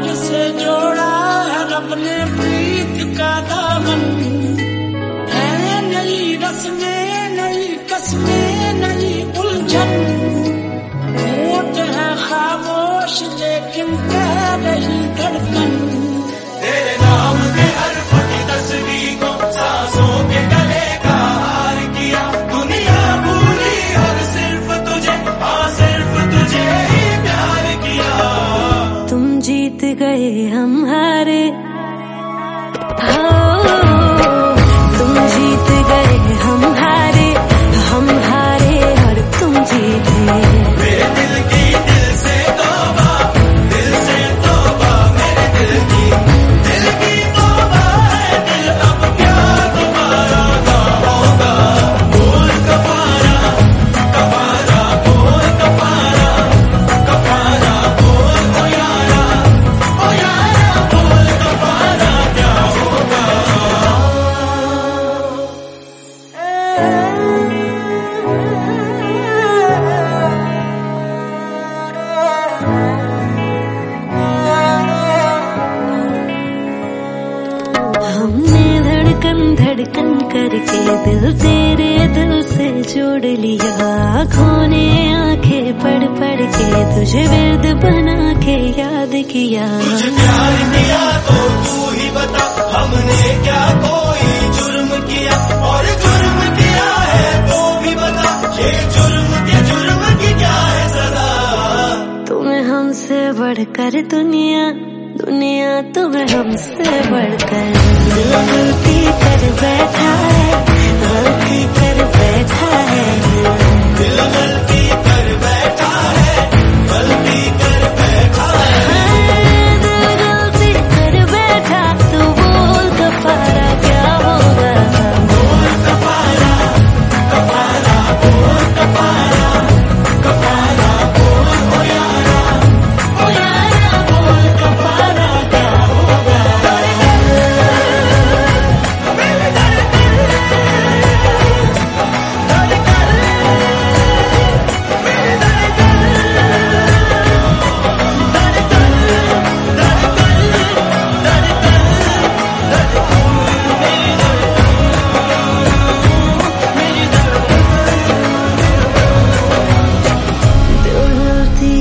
से जोड़ा है रब ने प्रीत का दामन। है नई रस्में, नई कस्में, नई उलझन। होठ है खामोश लेकिन कह रही धड़कन। तेरे नाम के हर्फ की तस्वीर को सांसों के गले का हार किया। दुनिया भूली और सिर्फ तुझे, हाँ सिर्फ तुझे ही प्यार किया। तुम जीत गए हम हारे, तुम जीत गए हम हारे और तुम जीते। मेरे दिल की दिल से तौबा, दिल से तौबा, मेरे दिल की तौबा है। दिल अब क्या दोबारा ना होगा। बोल कफारा, कफारा बोल कफारा, कफारा बोल ओ यारा बोल कफारा क्या होगा। हमने धड़कन धड़कन करके दिल तेरे दिल से जोड़ लिया। आँखों ने आंखें पढ़ पढ़ के तुझे विर्द बना के याद किया। तुझे प्यार किया तो तू ही बता, हमने क्या कोई जुर्म किया। और जुर्म किया है तो भी बता, ये जुर्म की क्या है सजा। तुम्हें हमसे बढ़कर दुनिया, दुनिया तुम्हें हमसे बढ़कर। दिल गलती कर बैठा है, गलती कर बैठा है। दिल गलती कर बैठा है, गलती कर बैठा है। दिल गलती कर बैठा, तू बोल कफारा क्या होगा। बोल कफारा, कफारा बोल कफारा, कफारा बोल ओ यारा बोल कफारा क्या होगा।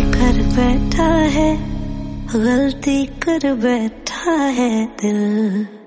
गलती कर बैठा है दिल।